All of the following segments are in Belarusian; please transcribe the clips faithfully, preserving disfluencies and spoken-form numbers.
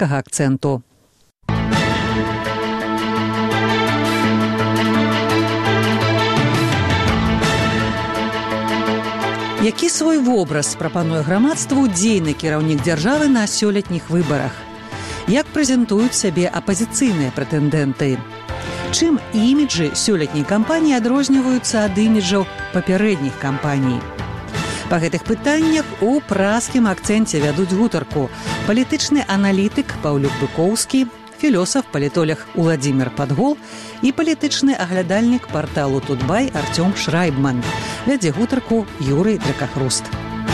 беларускага акцэнту. Які свой вобраз прапануе грамадству дзейны кіраўнік дзяржавы на сёлетніх выбарах? Як прэзентуюць сябе апазіцыйныя прэтэндэнты? Чым іміджы сёлетняй кампаніі адрозніваюцца ад іміджаў папярэдніх кампаній? Па гэтых пытаннях у празкім акцэнце вядуць гутарку палітычны аналітык Паўлюк Быкоўскі, філёсаф-палітолог Уладзімір Падгол і палітычны аглядальнік парталу Тутбай Артём Шрайбман. Вядзе гутарку Юрый Дракахруст.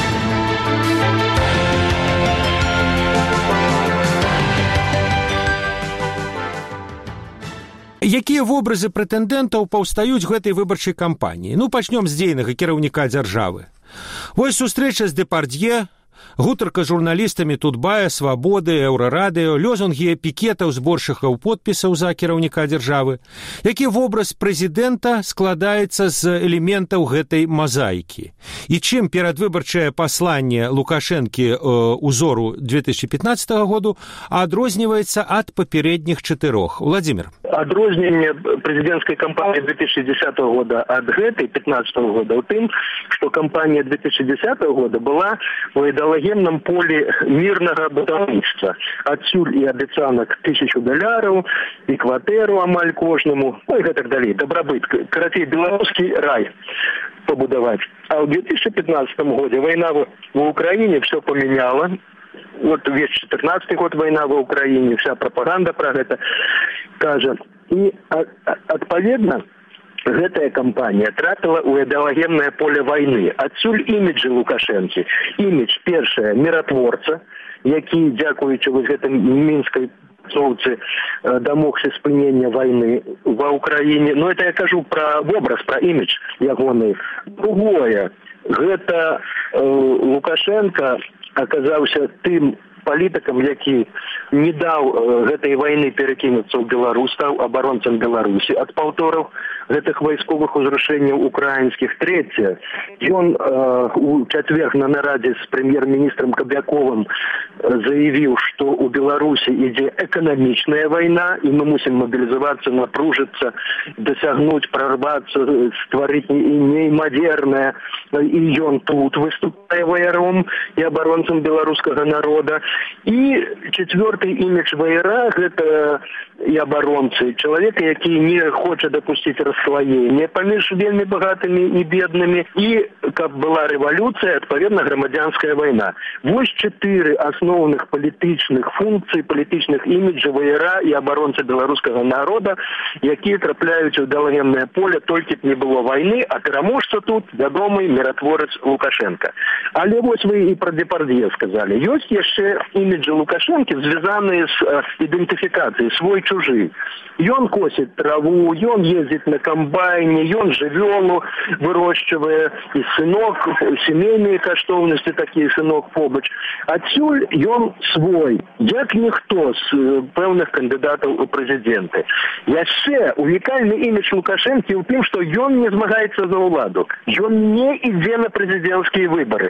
Якія вобразы прэтэндэнтаў паўстаюць гэтай выбарчай кампаніі? Ну, пачнём з дзейнага кіраўніка дзяржавы. Вось сустрэча з Дэпардье, гутарка з журналістамі Тутбая, Свабоды, Еўрарадыё, лёзунгі пікетаў, зборшчыкаў подпісаў за кіраўніка дзяржавы. Які вобраз прэзідэнта складаецца з элементаў гэтай мазаікі? І чым перадвыбарчае пасланне Лукашэнкі э, узору две тысячи пятнадцатого году адрозніваецца ад папярэдніх чатырох? Владимир. Адрозненне прэзідэнцкай кампаніі две тысячи десятого года ад гэтай пятнадцатого года ў тым, што кампанія две тысячи десятого года была у ідэалагемным полі мірнага будаўніцтва. Адсюль і абяцанак тысячу даляраў, і кватэру амаль кожнаму, ну і гэтак далей, дабрабыт, карацей, беларускі рай побудаваць. А ў две тысячи пятнадцатом годзе вайна в Украине все поменяла. Вот весь четырнадцатый год война в Украине, вся пропаганда про это кажа. И адпаведна гэтая кампанія трапіла ў ідэалагемнае поле вайны. Адсюль іміджы Лукашэнкі. Імідж, першае, міратворца, які, дзякуючы вось гэтым мінскай соўцы, дамогся спынення вайны ва Украине. Но это я кажу про образ, про імідж ягоны. Другое, гэта э, Лукашенко аказаўся тым палітыкам, які не даў э, гэтай вайны перакінуцца ў Беларусь, стаў абаронцам Беларусі ад паўтораў гэтых вайсковых узрушэнняў украінскіх. Трэцяе, ён э, у чацвер на нарадзе з прэм'ер-міністрам Кабяковым э, заявіў, што ў Беларусі ідзе эканамічная вайна, і мы мусім мабілізавацца, напружыцца, дасягнуць, прарвацца, стварыць неймавернае. І ён тут выступае ваяром і абаронцам беларускага народа. І четвертый імідж ваяра — гэта і абаронцы, чалавека, які не хоча дапусціць расслаення паміж вельмі багатымі і беднымі, і каб была рэвалюцыя, адпаведна грамадзянская вайна. Вось чатыры асноўных палітычных функцый, палітычных іміджа ваяра і абаронца беларускага народа, якія трапляюць у ідэалагемнае поле, толькі б не было вайны, а пераможца тут вядомы міратворац Лукашенко. Але вось вы і пра Дэпардье сказалі. Ёсць яшчэ іміджы Лукашэнкі, звязаныя з э, ідэнтыфікацыяй свой-чужы. Ён косіць траву, ён ездзіць на камбайне, ён жывёлу вырошчвае, і сынок, сямейныя каштоўнасці, такі сынок побач. Адсюль ён свой, як ніхто з э, пэўных кандыдатаў у прэзідэнты. Яшчэ унікальны імідж Лукашэнкі ў тым, што ён не змагаецца за ўладу. Ён не ідзе на прэзідэнцкія выбары.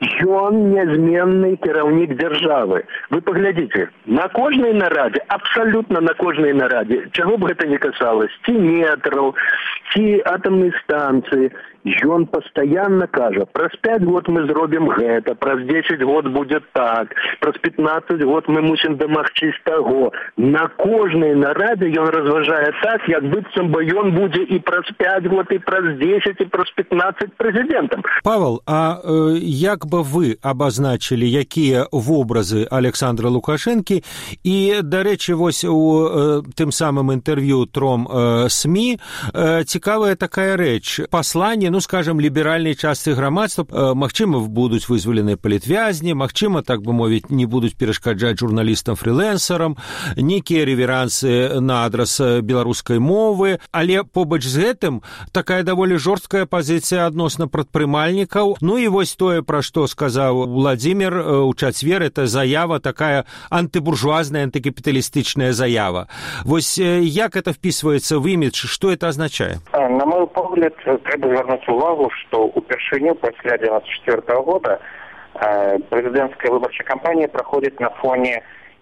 Ён нязменны кіраўнік дзяржавы. Вы паглядзіце, на кожнай нарадзе, абсалютна на кожнай нарадзе, чаго б гэта не касалось, ці метраў, ці атамнай станцыі, ён пастаянна кажа, праз пять год мы зробім гэта, праз десять год будзе так, праз пятнадцать год мы мусім дамагчыся таго. На кожнай нарадзе ён разважае так, як быццам бы ён будзе і праз пять год, і праз десять, і праз пятнадцать прэзідэнтам. Павел, а э, як бы вы абазначылі, якія вобразы Александра Лукашэнкі? І, дарэчы, вось у э, тым самым інтэрв'ю тром э, СМІ э, цікавая такая рэч. Пасланне, ну, скажем, ліберальнай частцы грамадства, э, магчыма, будуць вызваленыя палітвязні, магчыма, так бы мовіць, не будуць перашкаджаць журналістам-фрілэнсарам, нейкія рэверансы на адрас беларускай мовы, але побач з гэтым такая даволі жорсткая пазіцыя адносна прадпрымальнікаў. Ну і вось тое, пра што сказаў Владзімір у чацвер, это заява такая антыбуржуазная, антыкапіталістычная заява. Вось як это впісваецца в імідж, што это означае? На мой погляд, трэба звярнуць увагу, што упершыню пасля девяносто четвёртого года э, прэзідэнцкая выбарчая кампанія праходзіць на фоне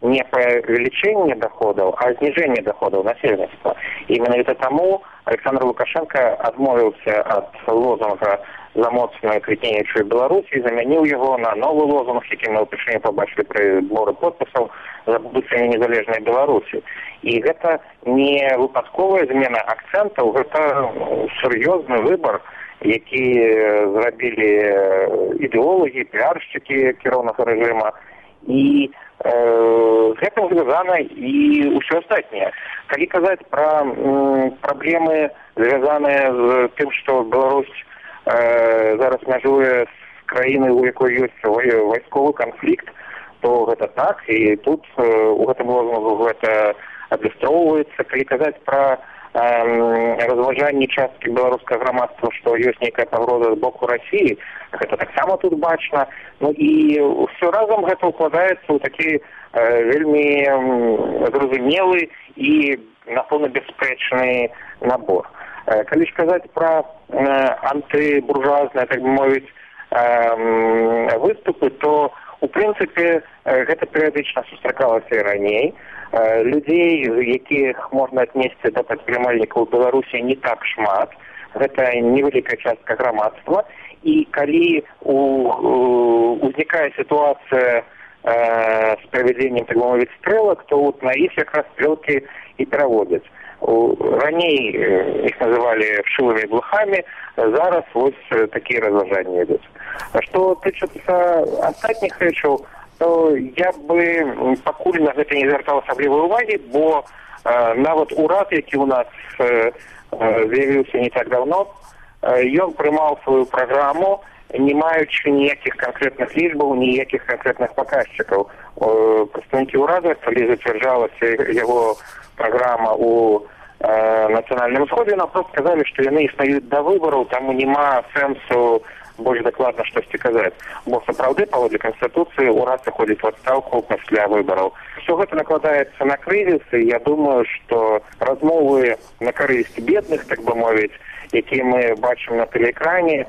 не про увеличение доходов, а снижение доходов населенства. Именно это тому Александр Лукашенко отмовился от лозунга «За моцную квітнеючую Беларусь» и заменил его на новый лозунг, який мы впервые побачили при сборе подписов «За будущее незалежной Беларуси». И это не выпадковая змена акцентов, это серьезный выбор, які зрабілі ідэолагі, піаршчыкі кіроўнага рэжыма. І э, з гэтым звязана і ўсё астатняе. Калі казаць пра м, праблемы, звязаныя з тым, што Беларусь э, зараз мяжуе з краінай, у якой ёсць вайсковы канфлікт, то гэта так, і тут э, у гэтым лозунгу гэта адлюстроўваецца. Калі казаць пра разважанні часткі беларускага грамадства, што ёсць нейкая пагроза з боку Расіі, гэта таксама тут бачна. Ну і ўсё разам гэта ўкладаецца ў такі э, вельмі зразумелы і напэўна бясспрэчны набор. Э, калі ж казаць пра э, антыбуржуазныя, так бы мовіць, э, выступы, то у прынцыпе э, гэта перыядычна сустракалася і раней. Людзей, якіх можна аднесці да прадпрымальнікаў Беларусі, не так шмат. Гэта невялікая частка грамадства. І калі у, у, узнікае сітуацыя э, з правядзеннем, так бы мовіць, стрэлак, то вот на іх якраз стрэлкі і пераводзяць. У, раней іх называлі вшывымі блохамі, зараз вось такія разважанні ідуць. Што тычыцца астатніх рэчаў, то я бы пакуль на гэта не звяртаў асаблівай увагі, бо э, нават урад, які ў нас э, з'явіўся не так давно, э, ён прымаў сваю праграму, не маючы ніякіх канкрэтных лічбаў, ніякіх канкрэтных паказчыкаў. Э, прадстаўнікі ўрада, калі зацвярджалася яго праграма у э, нацыянальным сходзе, нам проста сказалі, што яны існуюць да выбараў, таму няма сэнсу больш дакладна штосьці казаць. Бо сапраўды, паводле Канстытуцыі, урад сыходзіць у адстаўку пасля выбараў. Все гэта накладаецца на крызіс, і я думаю, што размовы на карысць бедных, так бы мовіць, якія мы бачым на тэлеэкране,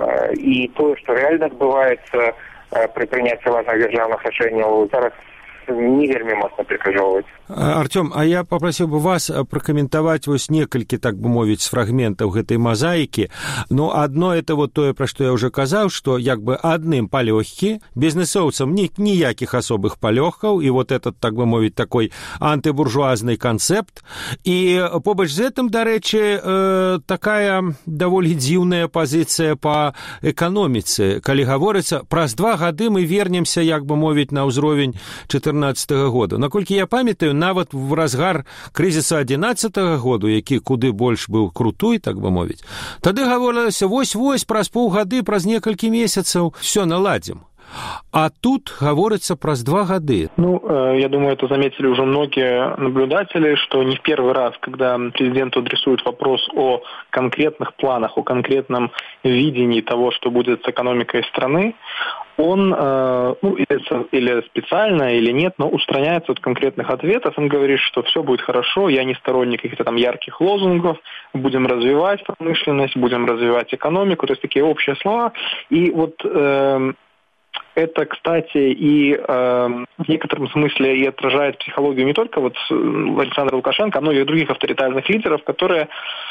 і тое, што рэальна адбываецца пры прыняцці важных дзяржаўных рашэнняў, зараз не вельмі моцна прыкажоўваць. Артём, а я попросил бы вас прокомментовать вот некалькі, так бы мовіць, фрагментаў гэтай мозаікі. Ну, одно это вот тое, пра што я уже казаў, што як бы адным палёгкі, бізнесоўцам ні, ніякіх асобых палёгкаў, і вот этот, так бы мовіць, такой антыбуржуазны канцэпт. І побач з гэтым, дарэчы, э, такая даволі дзіўная пазіцыя па эканоміцы. Калі гаворыцца, праз два гады мы вернемся, як бы мовіць, на ўзровень чатырнаццатага года. Наколькі я памятаю, нават в разгар крызіса адзінаццатага году, які куды больш быў крутой, так бы мовіць, тады гаворылася, вось-вось, праз паўгады, праз некалькі месяцаў все наладзім. А тут говорится про два года. Ну, я думаю, это заметили уже многие наблюдатели, что не в первый раз, когда президенту адресуют вопрос о конкретных планах, о конкретном видении того, что будет с экономикой страны, он, ну, или специально, или нет, но устраняется от конкретных ответов. Он говорит, что все будет хорошо, я не сторонник каких-то там ярких лозунгов, будем развивать промышленность, будем развивать экономику, то есть такие общие слова. И вот э, это, кстати, и э, в некотором смысле и отражает психологию не только вот Александра Лукашенко, а многих других авторитарных лидеров, которые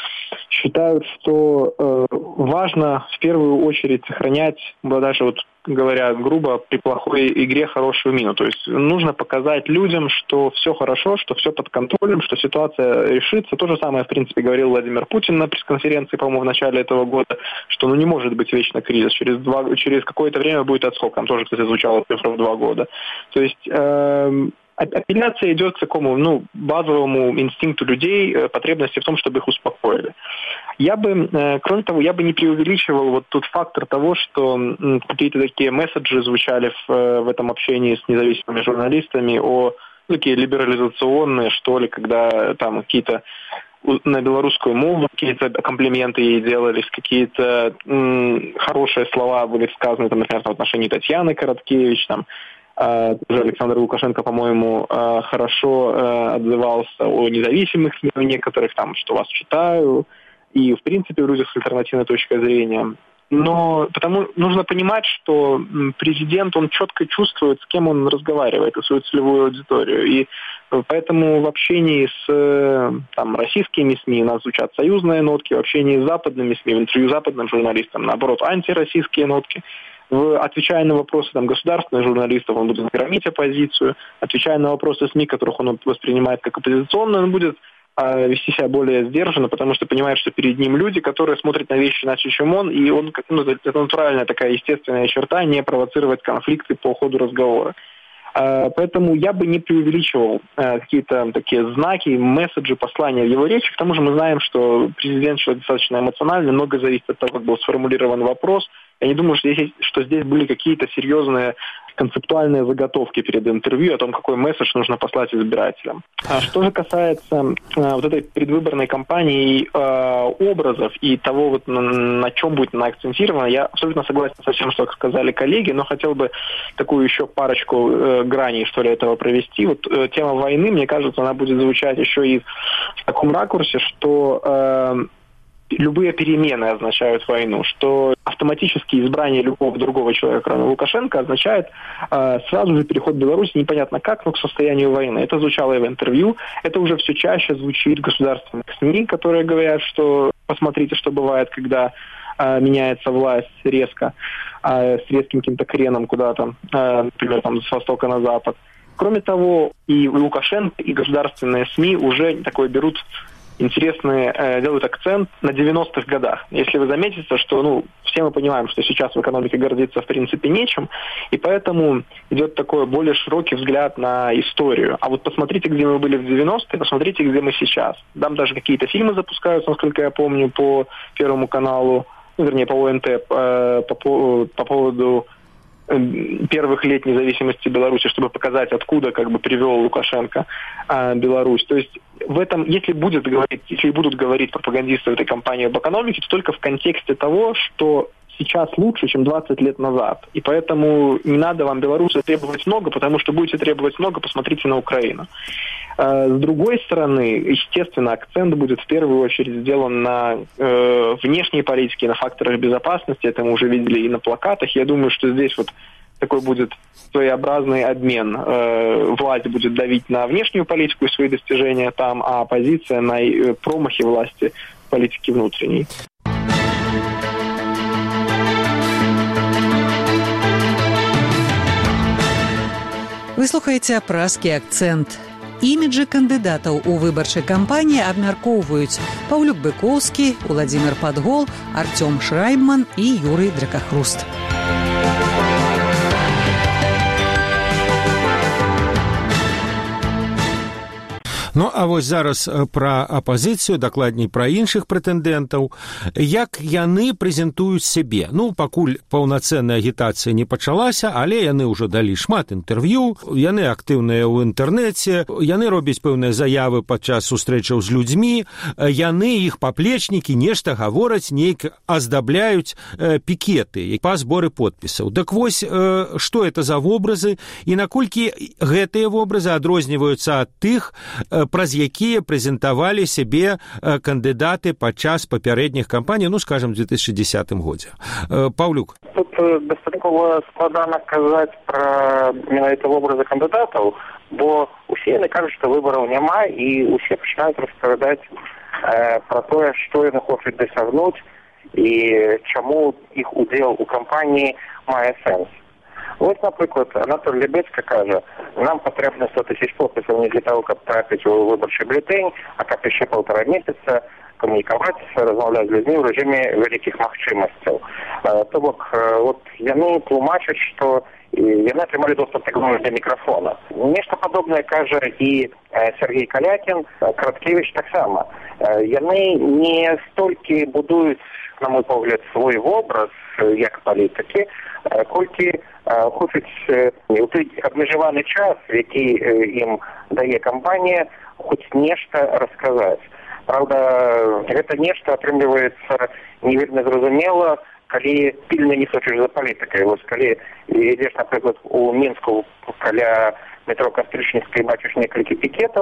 считают, что э, важно в первую очередь сохранять, даже вот говоря грубо, при плохой игре хорошую мину. То есть нужно показать людям, что все хорошо, что все под контролем, что ситуация решится. То же самое, в принципе, говорил Владимир Путин на пресс-конференции, по-моему, в начале этого года, что ну не может быть вечно кризис. Через, два, через какое-то время будет отскок. Там тоже, кстати, звучала цифра в два года. То есть э, апелляция идет к такому, ну, базовому инстинкту людей, потребности в том, чтобы их успокоили. Я бы, кроме того, я бы не преувеличивал вот тот фактор того, что какие-то такие месседжи звучали в, в этом общении с независимыми журналистами о, ну, такие либерализационные, что ли, когда там какие-то на белорусскую мову какие-то комплименты ей делались, какие-то м, хорошие слова были сказаны, там, например, в отношении Татьяны Короткевич, там, тоже Александр Лукашенко, по-моему, хорошо отзывался о независимых СМИ, некоторых там, что вас читаю, и, в принципе, в людях с альтернативной точкой зрения. Но потому нужно понимать, что президент, он четко чувствует, с кем он разговаривает, и свою целевую аудиторию. И поэтому в общении с там, российскими СМИ у нас звучат союзные нотки, в общении с западными СМИ, в интервью западным журналистам, наоборот, антироссийские нотки. В, отвечая на вопросы там, государственных журналистов, он будет громить оппозицию. Отвечая на вопросы СМИ, которых он воспринимает как оппозиционные, он будет а, вести себя более сдержанно, потому что понимает, что перед ним люди, которые смотрят на вещи иначе, чем он, и он, ну, это натуральная такая естественная черта, не провоцировать конфликты по ходу разговора. А, поэтому я бы не преувеличивал а, какие-то такие знаки, месседжи, послания в его речи. К тому же мы знаем, что президент человек достаточно эмоциональный, много зависит от того, как был сформулирован вопрос. Я не думаю, что здесь, что здесь были какие-то серьезные концептуальные заготовки перед интервью о том, какой месседж нужно послать избирателям. А что же касается э, вот этой предвыборной кампании э, образов и того, вот, на, на чем будет она акцентирована, я абсолютно согласен со всем, что сказали коллеги, но хотел бы такую еще парочку э, граней, что ли, этого провести. Вот э, тема войны, мне кажется, она будет звучать еще и в таком ракурсе, что... Э, любые перемены означают войну, что автоматически избрание любого другого человека, кроме Лукашенко, означает э, сразу же переход Беларуси непонятно как, но к состоянию войны. Это звучало и в интервью, это уже все чаще звучит в государственных СМИ, которые говорят, что посмотрите, что бывает, когда э, меняется власть резко, э, с резким каким-то креном куда-то, э, например, там, с востока на запад. Кроме того, и Лукашенко, и государственные СМИ уже такое берут интересные, э, делают акцент на девяностых годах. Если вы заметите, что, ну, все мы понимаем, что сейчас в экономике гордиться в принципе нечем, и поэтому идет такой более широкий взгляд на историю. А вот посмотрите, где мы были в девяностые, посмотрите, где мы сейчас. Там даже какие-то фильмы запускаются, насколько я помню, по Первому каналу, ну, вернее, по ОНТ, э, по, по, по поводу первых лет независимости Беларуси, чтобы показать, откуда как бы привел Лукашенко а, Беларусь. То есть в этом, если будет говорить, если будут говорить пропагандисты этой кампании об экономике, то только в контексте того, что сейчас лучше, чем двадцать лет назад. И поэтому не надо вам, белорусы, требовать много, потому что будете требовать много, посмотрите на Украину. С другой стороны, естественно, акцент будет в первую очередь сделан на э, внешней политике, на факторах безопасности. Это мы уже видели и на плакатах. Я думаю, что здесь вот такой будет своеобразный обмен. Э, власть будет давить на внешнюю политику и свои достижения там, а оппозиция на э, промахи власти в политике внутренней. Вы слухаеце празкі акцэнт. Іміджы кандыдатаў у выбарчай кампаніі абмяркоўваюць Паўлюк Быкоўскі, Уладзімир Падгол, Артём Шрайбман і Юрый Дракахруст. Ну, а вось зараз пра апазіцыю, дакладней пра іншых прэтэндэнтаў, як яны прэзентуюць сябе. Ну, пакуль паўнацэнная агітацыя не пачалася, але яны ўжо далі шмат інтэрв'ю, яны актыўныя ў інтэрнэце, яны робяць пэўныя заявы падчас сустрэчаў з людзьмі, яны, іх паплечнікі, нешта гавораць, нейк аздабляюць э, пікеты па зборы подпісаў. Дык вось, э, што это за вобразы і наколькі гэтыя вобразы адрозніваюцца ад тых, э, праз якія прэзентавалі сябе кандыдаты падчас папярэдніх кампаній, ну, скажем, в две тысячи десятым годзе. Паўлюк. Тут дастаткова складана казаць пра менавіта вобразы кандыдатаў, бо усе яны кажуць, што выбараў няма, і усе пачынаюць распавядаць э, пра тое, што яны хочуць дасягнуць і чаму іх удзел у кампаніі мае сэнс. Вот, наприклад, Анатолій Лебедька каже, нам потрібно сто тисяч підписів не для того, щоб трапити у виборчий бюлетень, а щоб ще півтора місяця комунікуватися, розмовляти з людьми в режимі великих можливостей. Тобто, от вони тлумачать, що вони отримали доступ до мікрофона. Нечто подобне каже і Сергій Калякін, Краткевич так само. Вони не стільки будують, на мой погляд, свій образ як політики, колькі хочуть у той обмежований час, який їм дає кампанія, хоч нешта розказати. Правда, гэта нешта атрымліваецца не вельмі зразумела, калі пільна не сочыш за палітыкай. Вось калі ідзеш, напрыклад, у Мінску каля метро Кастрычніцкай бачыш некалькі пікетаў,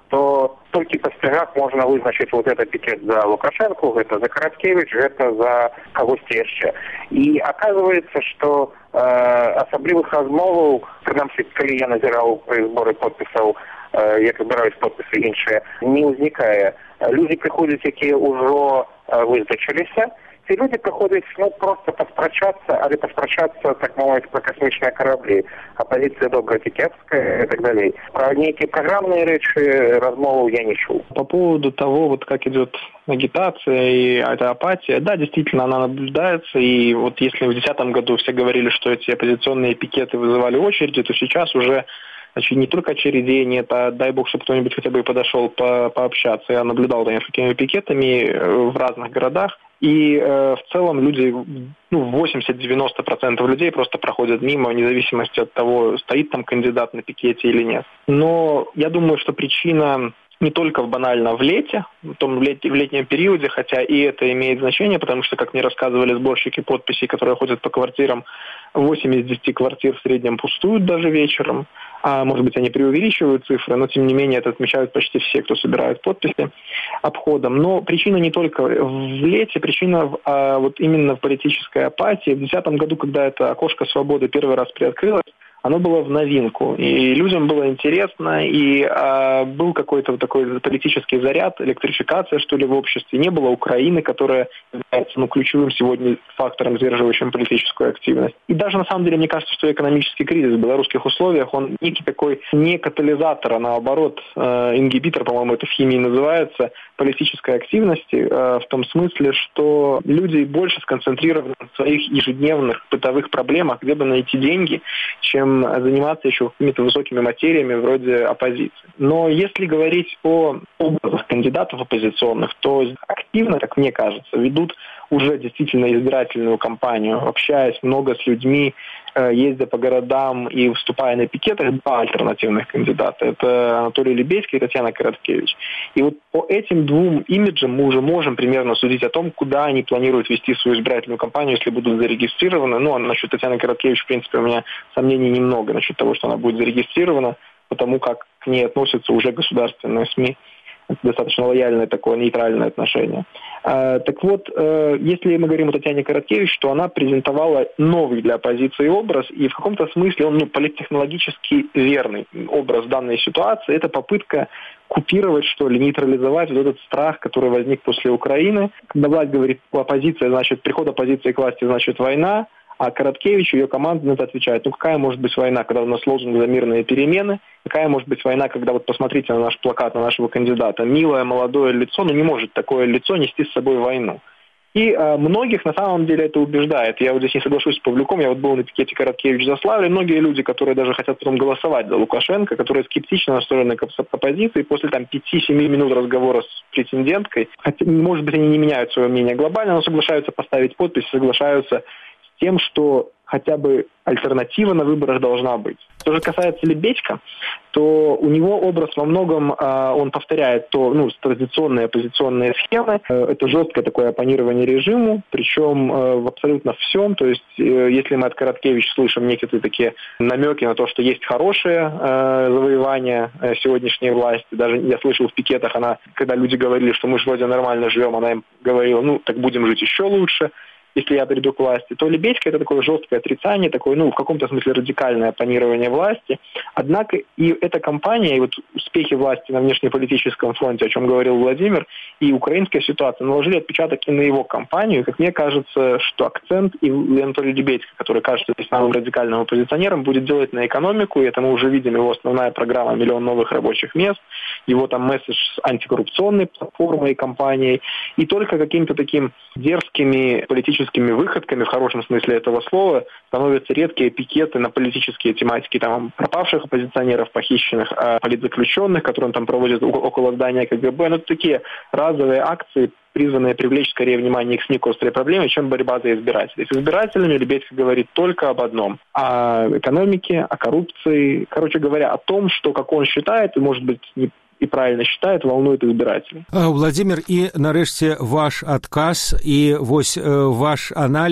то толькі па сцягах можна вызначыць вот это пікет за Лукашенко, гэта за Караткевич, гэта за кагосьці яшчэ. І оказывается, што э, асаблівых размоваў, прынамсі, калі я назіраў пры зборы подпісаў, э, як збіраюць подпісы іншыя, не ўзнікае. Людзі прыходзяць, якія ўжо э, вызначыліся. Ці людзі прыходзяць, ну, проста паспрачацца, але паспрачацца, так мовіць, пра касмічныя караблі, апозіцыя добрая ці кепская и так далее. Про некие программные речи, размову я не чул. По поводу того, вот как идет агитация и эта апатия, да, действительно, она наблюдается. И вот если в две тысячи десятом году все говорили, что эти оппозиционные пикеты вызывали очереди, то сейчас уже, значит, не только очередей нет, а дай бог, чтобы кто-нибудь хотя бы и подошел по пообщаться. Я наблюдал за несколькими пикетами в разных городах. И э, в целом люди, ну, восемьдесят-девяносто процентов людей просто проходят мимо, вне зависимости от того, стоит там кандидат на пикете или нет. Но я думаю, что причина не только банально в лете, в том лет, в летнем периоде, хотя и это имеет значение, потому что, как мне рассказывали сборщики подписей, которые ходят по квартирам, восемь из десяти квартир в среднем пустуют даже вечером. А может быть, они преувеличивают цифры, но тем не менее это отмечают почти все, кто собирает подписи обходом. Но причина не только в лете, причина в, а, вот именно в политической апатии. В две тысячи десятом году, когда это окошко свободы первый раз приоткрылось, оно было в новинку, и людям было интересно, и а, был какой-то вот такой политический заряд, электрификация, что ли, в обществе. Не было Украины, которая является, ну, ключевым сегодня фактором, сдерживающим политическую активность. И даже, на самом деле, мне кажется, что экономический кризис в белорусских условиях, он некий такой не катализатор, а наоборот, э, ингибитор, по-моему, это в химии называется, политической активности, э, в том смысле, что люди больше сконцентрированы на своих ежедневных бытовых проблемах, где бы найти деньги, чем заниматься еще какими-то высокими материями вроде оппозиции. Но если говорить о образах кандидатов оппозиционных, то активно, как мне кажется, ведут уже действительно избирательную кампанию, общаясь много с людьми, ездя по городам и выступая на пикетах, два альтернативных кандидата. Это Анатолий Лебедьский и Татьяна Короткевич. И вот по этим двум имиджам мы уже можем примерно судить о том, куда они планируют вести свою избирательную кампанию, если будут зарегистрированы. Ну, а насчет Татьяны Короткевич, в принципе, у меня сомнений немного насчет того, что она будет зарегистрирована, потому как к ней относятся уже государственные СМИ. Это достаточно лояльное такое нейтральное отношение. А, так вот, э, если мы говорим о Татьяне Короткевич, то она презентовала новый для оппозиции образ, и в каком-то смысле он, ну, политтехнологически верный образ данной ситуации. Это попытка купировать, что ли, нейтрализовать вот этот страх, который возник после Украины. Когда власть говорит оппозиция, значит, приход оппозиции к власти, значит, война. А Короткевич и ее команда на это отвечает. Ну, какая может быть война, когда у нас лозунг за мирные перемены? Какая может быть война, когда, вот посмотрите на наш плакат, на нашего кандидата, милое молодое лицо, ну не может такое лицо нести с собой войну. И э, многих на самом деле это убеждает. Я вот здесь не соглашусь с Павлюком, я вот был на пикете Короткевич-Заславле. Многие люди, которые даже хотят потом голосовать за Лукашенко, которые скептично настроены к оппозиции, после там пяти-семи минут разговора с претенденткой, хотя, может быть, они не меняют свое мнение глобально, но соглашаются поставить подпись, соглашаются тем, что хотя бы альтернатива на выборах должна быть. Что же касается Лебедько, то у него образ во многом, э, он повторяет то, ну, традиционные оппозиционные схемы. Э, это жесткое такое оппонирование режиму, причем э, в абсолютно всем. То есть, э, если мы от Короткевича слышим некие такие намеки на то, что есть хорошие э, завоевания э, сегодняшней власти, даже я слышал в пикетах, она, когда люди говорили, что мы же вроде нормально живем, она им говорила, ну, так будем жить еще лучше, если я приду к власти, то Лебедько это такое жесткое отрицание, такое, ну, в каком-то смысле радикальное оппонирование власти. Однако и эта кампания, и вот успехи власти на внешнеполитическом фронте, о чем говорил Владимир, и украинская ситуация наложили отпечаток и на его кампанию. Как мне кажется, что акцент и Анатолий Лебедько, который кажется здесь самым радикальным оппозиционером, будет делать на экономику, и это мы уже видим, его основная программа «Миллион новых рабочих мест», его там месседж с антикоррупционной платформой и кампанией, и только какими-то такими дерзкими политическими выходками, в хорошем смысле этого слова, становятся редкие пикеты на политические тематики, там, пропавших оппозиционеров, похищенных, политзаключенных, которые он там проводит около здания КГБ. Ну, это такие разовые акции, призванные привлечь скорее внимание к СМИ к острой проблеме, чем борьба за избирателей. С избирателями Лебедько говорит только об одном. О экономике, о коррупции. Короче говоря, о том, что, как он считает, и, может быть, не і правильно считает, волнует избирателей. Владимир, і нарешті ваш адказ і вось ваш аналіз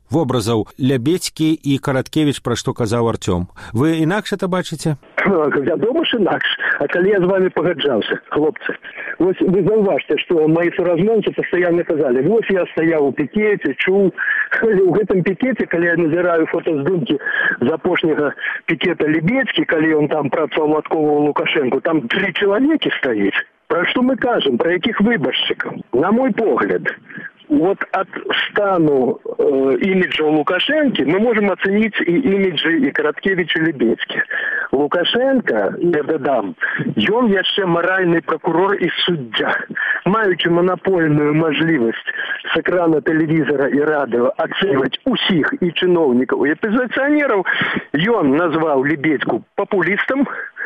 вобразаў Лябедзькі і Караткевіч, пра што казаў Артём. Вы інакш это бачыце? Вядома ж інакш. А калі я з вами пагаджаўся, хлопцы, вось вы заўважце, што мои суразмоўцы пастаянна казалі, вось я стаяў у пікеце, чуў, у гэтым пікеце, калі я назіраю фотаздымкі з апошняга пікета Лябедзькі, калі ён там працаўладковаў Лукашенку, там тры чалавекі стаіць. Пра што мы кажам, пра якіх выбаршчыкаў? На мой погляд, вот от стану э, имиджа Лукашенко мы можем оценить и имиджи и Караткевича, и Лябедзькі. Лукашенко, я додам, ён яшчэ моральный прокурор и суддя, маючи монопольную можливость с экрана телевизора и радио оценивать усіх и чиновников, и оппозиционеров, ён назвал Лябедзьку популистом,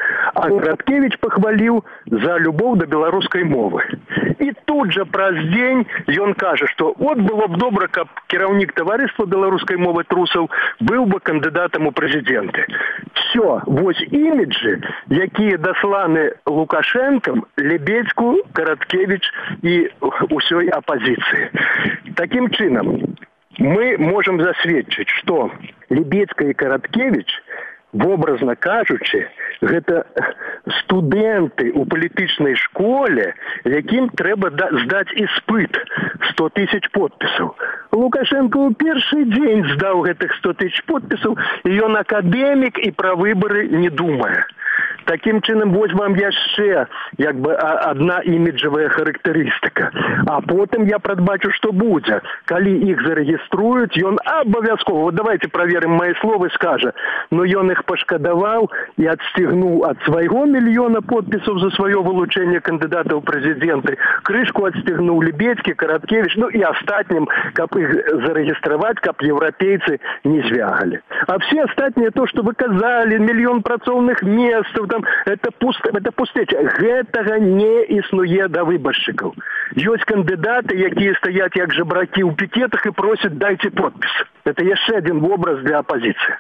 а Караткевич похвалил за любовь до белорусской мовы. И тут же праз день ён кажа, что вот было б добра, каб кіраўнік таварыства беларускай мовы Трусаў был бы кандидатом у президенты. Все, вось имиджи, якія дасланы Лукашенком, Лябедзьку, Караткевич и усёй оппозиции. Таким чином, мы можем засведчыць, что Лябедзька и Караткевич, вобразна кажучы, гэта студэнты у палітычнай школе, якім трэба здаць іспыт сто тысяч подпісаў. Лукашенко ў першы дзень здаў гэтых сто тысяч подпісаў, і ён акадэмік і пра выбары не думае. Таким чынам, вось вам яшчэ як бы адна іміджавая характарыстыка. А потым я прадбачу, што будзе. Калі іх зарэгіструюць, ён абавязкова, вот давайте праверым мои словы, скажа, но ён іх пашкадаваў і адстігнуў ад свайго мільёна подпісаў за сваё вылучэнне кандыдата ў прэзідэнты, крышку адстігнуў Лябедзькі, Караткевич, ну і астатнім, каб іх зарэгістраваць, каб еўрапейцы не звягалі. А все астатнія, то, што вы казалі, мільён працоўных месцаў, там, это, пуст, это пустэча. Гэтага не існуе да выбаршчыкаў. Ёсць кандыдаты, якія стаяць як жабракі ў пікетах і просяць дайце подпіс. Это яшчэ один вобраз для оппозиции.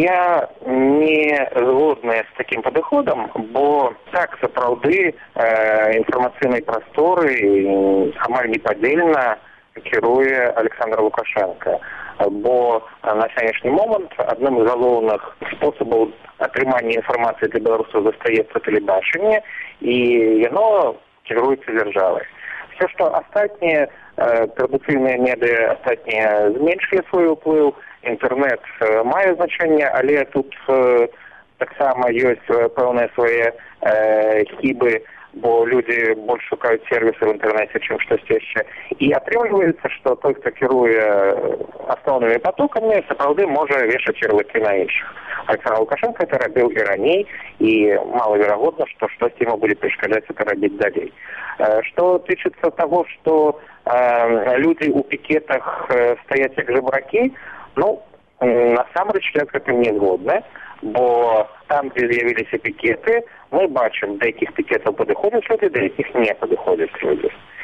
Я не згодная з таким падыходам, бо так сапраўды э, інфармацыйнай прасторы амаль непадзельна кіруе Александр Лукашенко. Бо на сённяшні момант адным з галоўных спосабаў атрымання інфармацыі для беларусаў застаецца тэлебачанне, і яно кіруецца дзяржавай. Все, што астатнія э, традыцыйныя медыа астатнія зменшылі свой уплыў, інтэрнэт э, мае значэнне, але тут э, таксама ёсць пэўныя свае э, хібы, бо люди больше шукают сервисы в интернете, чем штосьці яшчэ. И атрымліваецца, что той, кто кіруе асноўнымі потоками, сапраўды можа вешаць ярлыкі на іншых. Александр Лукашенко это рабіў і раней, и маловероятно, что штосьці ему будет перешкаджаць это рабіць далей. Что тычыцца того, что э, люди у пикетах э, стоять как жабраки, ну, насамрэч я з гэтым не згодна, бо там, где з'явіліся пікеты, мы бачым, да якіх пікетаў падыходзяць людзі, да якіх не падыходзяць людзі.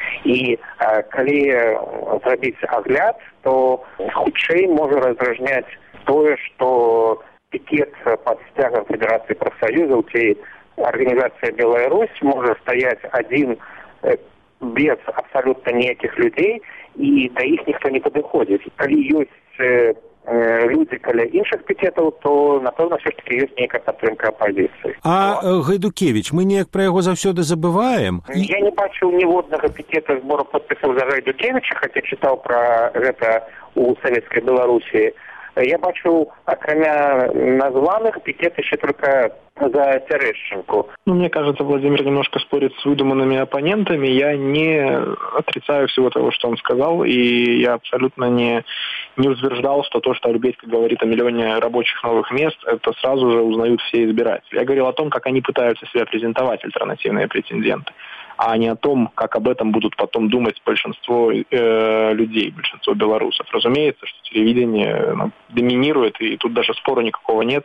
І э, калі зрабіць агляд, то хутчэй можа раздражняць тое, што пікет пад сцягам Федэрацыі прафсаюзаў ці арганізацыя Белая Русь можа стаяць адзін э, без абсалютна ніякіх людзей, і да іх ніхто не падыходзіць. Калі ёсць э, люди каля іншых пікетаў, то, напэўна, все ж таки ёсць нейкая падтрымка апозіцыі. А Гайдукевич, мы неяк пра яго заўсёды забываем? Я не бачыў ніводнага пікета збору подпісаў за Гайдукевича, хаця чытаў пра гэта у Савецкай Беларусі. Я бачыў, акрамя названых, пикет еще только за Терещенко. Ну, мне кажется, Владимир немножко спорит с выдуманными оппонентами. Я не отрицаю всего того, что он сказал, и я абсолютно не, не утверждал, что то, что Лябедзька говорит о миллионе рабочих новых мест, это сразу же узнают все избиратели. Я говорил о том, как они пытаются себя презентовать, альтернативные претенденты, а не о том, как об этом будут потом думать большинство э, людей, большинство белорусов. Разумеется, что телевидение ну, доминирует, и тут даже спора никакого нет,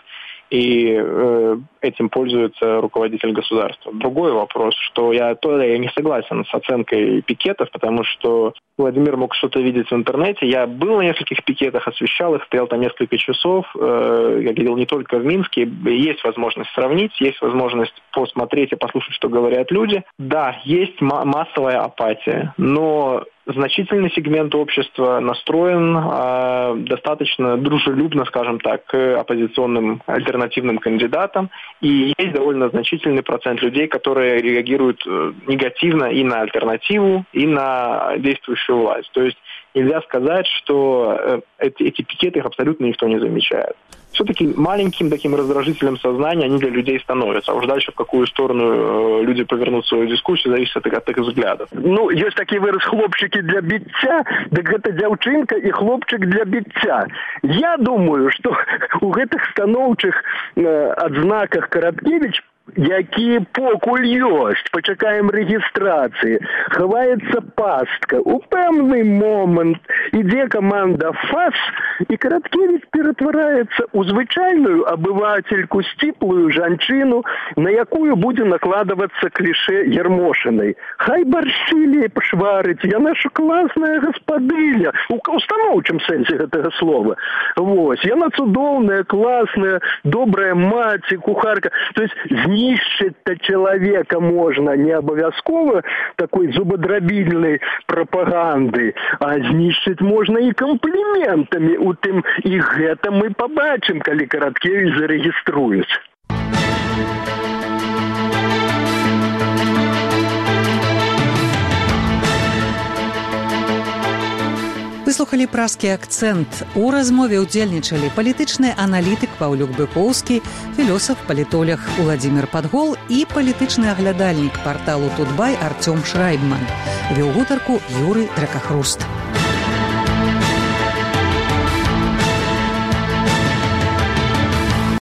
и э, этим пользуется руководитель государства. Другой вопрос, что я тоже я не согласен с оценкой пикетов, потому что Владимир мог что-то видеть в интернете. Я был на нескольких пикетах, освещал их, стоял там несколько часов. Э, я видел не только в Минске. Есть возможность сравнить, есть возможность посмотреть и послушать, что говорят люди. Да, есть м- массовая апатия, но значительный сегмент общества настроен э, достаточно дружелюбно, скажем так, к оппозиционным альтернативным кандидатам. И есть довольно значительный процент людей, которые реагируют э, негативно и на альтернативу, и на действующую власть. То есть нельзя сказать, что э, эти, эти пикеты их абсолютно никто не замечает. Все-таки маленьким таким раздражителем сознания они для людей становятся. А уж дальше в какую сторону э, люди повернут свою дискуссию, зависит от, от их взглядов. Ну, есть такие выраз хлопчики для битця, так это девчинка и хлопчик для битця. Я думаю, что у этих становчих э, отзнаках Караткевич, які покуль ёсць, пачакаем рэгістрацыі, хаваецца пастка. У пэўны момант ідзе каманда ФАС, і Караткевич ператвараецца ў звычайную абывательку, сціплую жанчыну, на якую будзе накладвацца кліше Ярмошынай. Хай баршчы лепш шварыць, яна ж класная гаспадыня, у устаноўчым сэнсе гэтага слова. Вось, яна цудоўная, класная, добрая маці, кухарка. То есть знищить-то человека можно не обовязково такой зубодробительной пропагандой, а знищить можно и комплиментами у тым, и гэта мы побачим, калі Караткевич зарегиструется. Выслухалі празкі акцэнт. У размове ўдзельнічалі палітычны аналітык Паўлюк Быкоўскі, філосаф-палітолог Уладзімір Падгол і палітычны аглядальнік парталу Тутбай Артём Шрайбман. Вёў гутарку Юрый Дракахруст.